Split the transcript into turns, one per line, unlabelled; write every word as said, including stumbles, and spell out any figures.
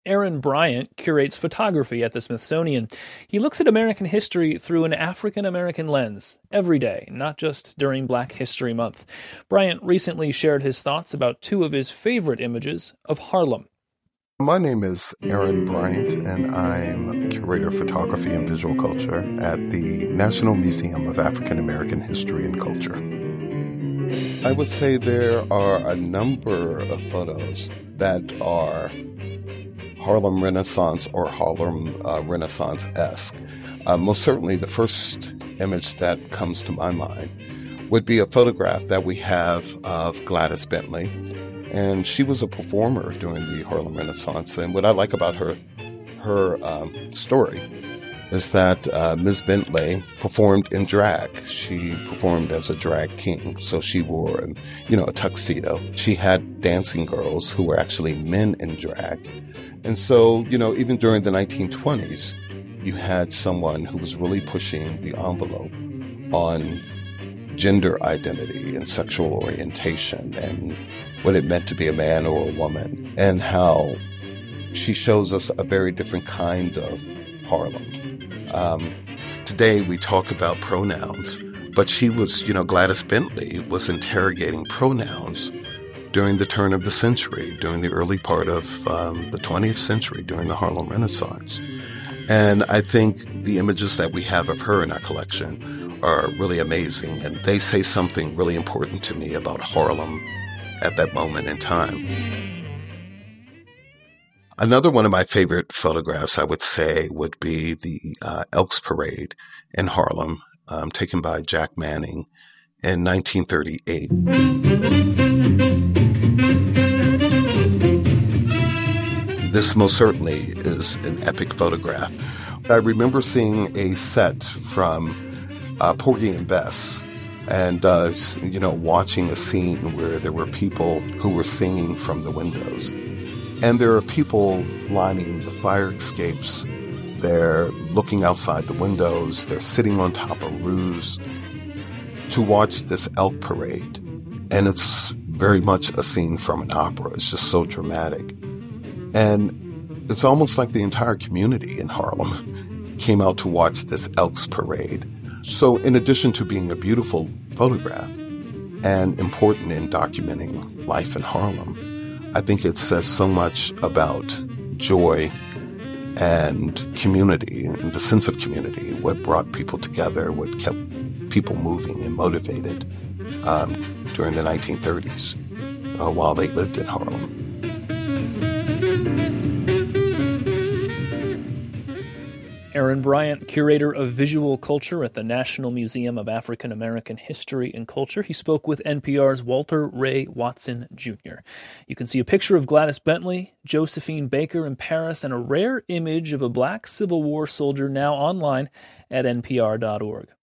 Aaron Bryant curates photography at the Smithsonian. He looks at American history through an African-American lens, every day, not just during Black History Month. Bryant recently shared his thoughts about two of his favorite images of Harlem.
My name is Aaron Bryant, and I'm curator of photography and visual culture at the National Museum of African American History and Culture. I would say there are a number of photos that are Harlem Renaissance or Harlem uh, Renaissance-esque. Uh, most certainly the first image that comes to my mind would be a photograph that we have of Gladys Bentley. And she was a performer during the Harlem Renaissance. And what I like about her her um, story is that uh, Miz Bentley performed in drag. She performed as a drag king. So she wore, you know, a tuxedo. She had dancing girls who were actually men in drag. And so, you know, even during the nineteen twenties, you had someone who was really pushing the envelope on gender identity and sexual orientation and what it meant to be a man or a woman, and how she shows us a very different kind of Harlem. Um, today we talk about pronouns, but she was, you know, Gladys Bentley was interrogating pronouns during the turn of the century, during the early part of um, the twentieth century, during the Harlem Renaissance. And I think the images that we have of her in our collection are really amazing, and they say something really important to me about Harlem at that moment in time. Another one of my favorite photographs, I would say, would be the uh, Elks Parade in Harlem, um, taken by Jack Manning in nineteen thirty-eight. This most certainly is an epic photograph. I remember seeing a set from uh, Porgy and Bess, and, uh, you know, watching a scene where there were people who were singing from the windows. And there are people lining the fire escapes. They're looking outside the windows. They're sitting on top of roofs to watch this elk parade. And it's very much a scene from an opera. It's just so dramatic. And it's almost like the entire community in Harlem came out to watch this Elks Parade. So in addition to being a beautiful photograph and important in documenting life in Harlem, I think it says so much about joy and community and the sense of community, what brought people together, what kept people moving and motivated um, during the nineteen thirties uh, while they lived in Harlem.
Aaron Bryant, curator of visual culture at the National Museum of African American History and Culture. He spoke with N P R's Walter Ray Watson Junior You can see a picture of Gladys Bentley, Josephine Baker in Paris, and a rare image of a black Civil War soldier now online at N P R dot org.